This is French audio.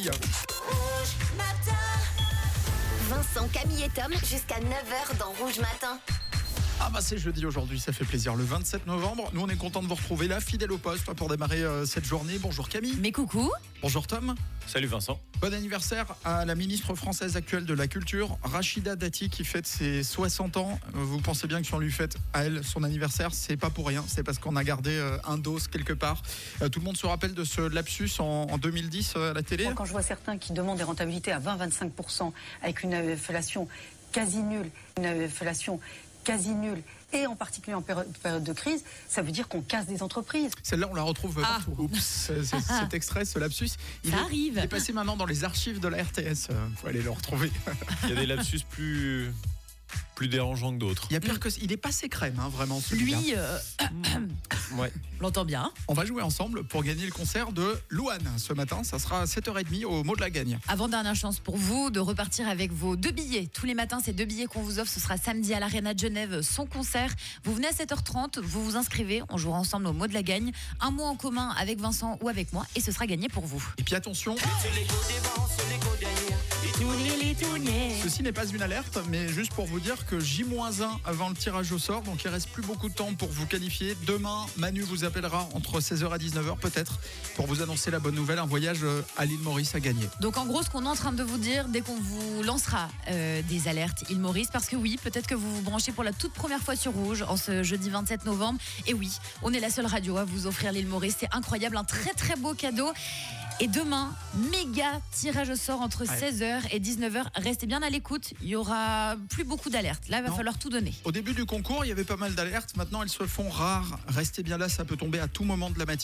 Camille. Vincent, Camille et Tom jusqu'à 9h dans Rouge Matin. Ah bah c'est jeudi aujourd'hui, ça fait plaisir. Le 27 novembre, nous on est content de vous retrouver là, fidèle au poste pour démarrer cette journée. Bonjour Camille. Mais coucou. Bonjour Tom. Salut Vincent. Bon anniversaire à la ministre française actuelle de la Culture, Rachida Dati, qui fête ses 60 ans. Vous pensez bien que si on lui fête à elle son anniversaire, c'est pas pour rien, c'est parce qu'on a gardé un dos quelque part. Tout le monde se rappelle de ce lapsus en 2010 à la télé. Quand je vois certains qui demandent des rentabilités à 20-25% avec une inflation quasi nulle, et en particulier en période de crise, ça veut dire qu'on casse des entreprises. Celle-là, on la retrouve partout. Oups, cet extrait, ce lapsus, il est passé maintenant dans les archives de la RTS. Faut aller le retrouver. Il y a des lapsus plus dérangeants que d'autres. Il y a pire que il est passé crème, vraiment. Celui-là. Lui, Ouais. l'entend bien. On va jouer ensemble pour gagner le concert de Louane ce matin. Ça sera à 7h30 au Mot de la Gagne. Avant-dernière chance pour vous de repartir avec vos 2 billets. Tous les matins, ces 2 billets qu'on vous offre, ce sera samedi à l'Arena de Genève, son concert. Vous venez à 7h30, vous vous inscrivez, on jouera ensemble au Mot de la Gagne. Un mot en commun avec Vincent ou avec moi et ce sera gagné pour vous. Et puis attention, ceci n'est pas une alerte, mais juste pour vous dire que J-1 avant le tirage au sort, donc il reste plus beaucoup de temps pour vous qualifier. Demain, Manu vous appellera entre 16h et 19h peut-être pour vous annoncer la bonne nouvelle, un voyage à l'île Maurice à gagner. Donc en gros, ce qu'on est en train de vous dire dès qu'on vous lancera des alertes île Maurice, parce que oui, peut-être que vous vous branchez pour la toute première fois sur Rouge en ce jeudi 27 novembre. Et oui, on est la seule radio à vous offrir l'île Maurice. C'est incroyable, un très très beau cadeau. Et demain, méga tirage au sort entre 16h et 19h. Restez bien à l'écoute, il y aura plus beaucoup d'alertes. Là, il va falloir tout donner. Au début du concours, il y avait pas mal d'alertes. Maintenant, elles se font rares. Restez bien là, ça peut tomber à tout moment de la matinée.